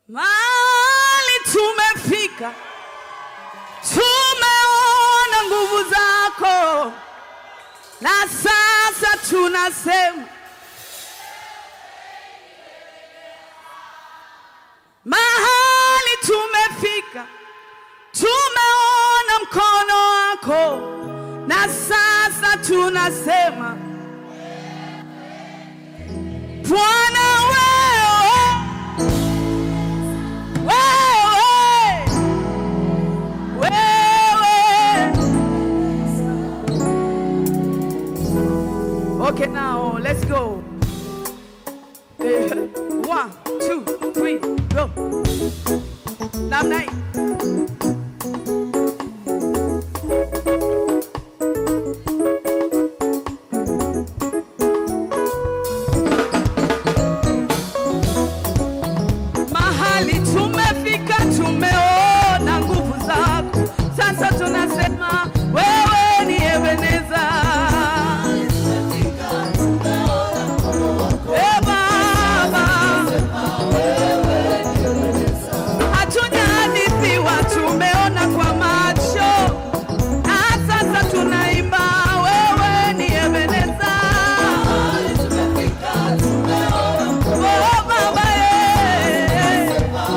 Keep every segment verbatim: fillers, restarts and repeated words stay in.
Mahali tumefika, tumeona nguvu zako, na sasa tunasema mahali tumefika, tumeona mkono wako, na sasa tunasema Bwana wewe, wewe, wewe. Okay, now let's go. One, two, three, go. Namna hii. Mahali tumefika, tumeona nguvu zako, sasa tunasema wewe ni Ebeneza. Eh, Baba, hatujahadithiwa, tumeona kwa macho, na sasa tunaimba wewe ni Ebeneza. Oh, Baba, eh.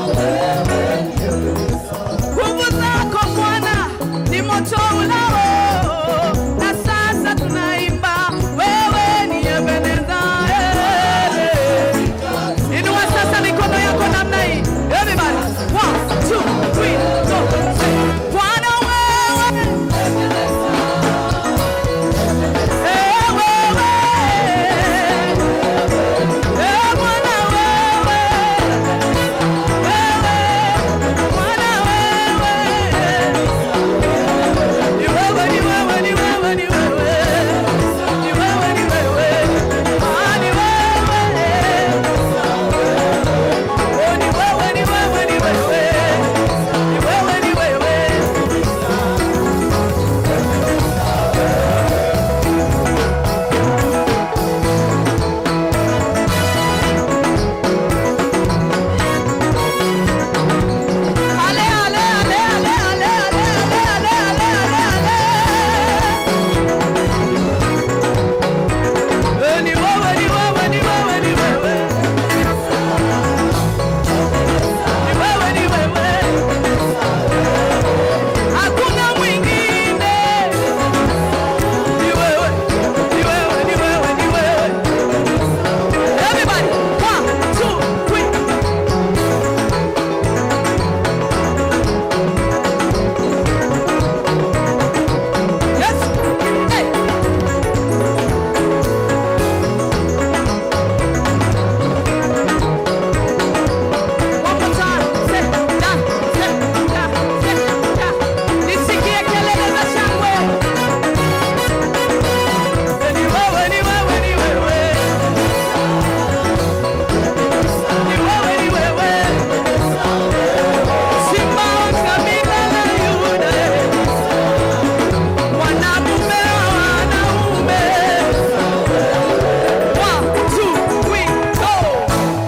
Nguvu zako Bwana ni moto ulao, na sasa tunaimba wewe ni Ebeneza. Eh. Inua sasa mikono yako namna hii. Everybody, one, two, three, go. Bwana wewe, eh, wewe, eh, Bwana wewe, wewe, Bwana wewe, ni wewe, ni wewe, ni wewe, ni wewe, ni wewe, ni wewe, ah, ni wewe, oh, ni wewe, ni wewe, ni wewe, ni wewe, ni wewe. Ale, ale, ale, ale, ale, ale, ale, ale, ale, ale. Eh, ni wewe, ni wewe, ni wewe, ni wewe. Ni wewe, ni wewe. Hakuna mwingine. Ni wewe, ni wewe, ni wewe, ni wewe. Everybody, one, two, three. Yes. Hey. One more time. Say, da, say, da, say, da. Nisikie kelele za shangwe. Ni wewe, ni wewe, ni wewe. Ni wewe, ni wewe. Simba wa kabila la Yuda. Mwanamume wa wanaume. One, two, three, go.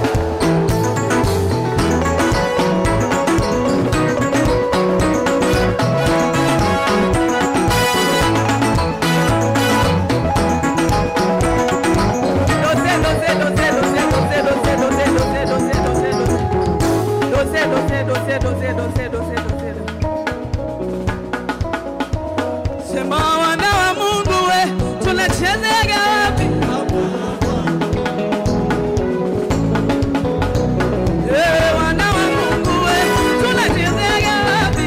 Sema wana wa Mungu we, tunachezea wapi? Eh, wana wa Mungu we, tunachezea wapi?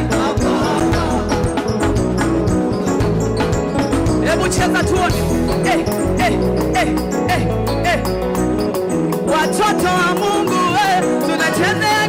Hebu cheza tuone. Eh, eh, eh, eh, eh. Watoto wa Mungu we, tunachezea